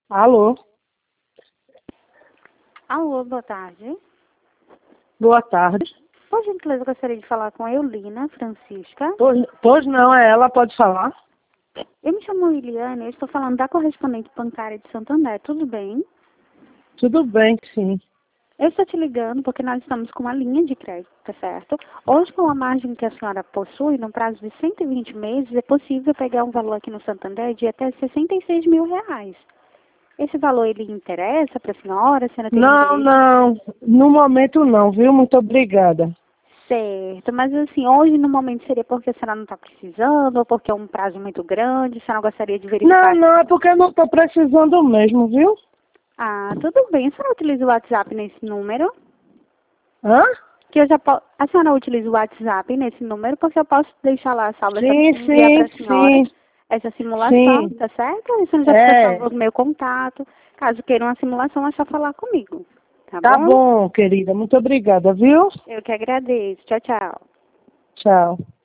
Alô? Alô, boa tarde. Boa tarde. Por gentileza, eu gostaria de falar com a Eulina Francisca. Pois não, é ela, pode falar? Eu me chamo Eliane, eu estou falando da correspondente bancária de Santander, tudo bem? Tudo bem, sim. Eu estou te ligando porque nós estamos com uma linha de crédito, tá certo? Hoje, com a margem que a senhora possui, no prazo de 120 meses, é possível pegar um valor aqui no Santander de até R$ 66 mil. Esse valor, ele interessa para a senhora? A senhora tem Não, interesse? não. No momento não, viu? Muito obrigada. Certo, mas assim, hoje no momento seria porque a senhora não está precisando, ou porque é um prazo muito grande, a senhora gostaria de Não, verificar? não, é porque eu não estou precisando mesmo, viu? Ah, tudo bem. A senhora utiliza o WhatsApp nesse número? Hã? Que eu já A senhora utiliza o WhatsApp nesse número, porque eu posso deixar lá a salva essa Sim, enviar para a sim, senhora sim, essa simulação, sim. tá certo? A senhora já fica É, salvo o meu contato. Caso queira uma simulação, é só falar comigo. Tá tá bom? bom, querida. Muito obrigada, viu? Eu que agradeço. Tchau, tchau. Tchau.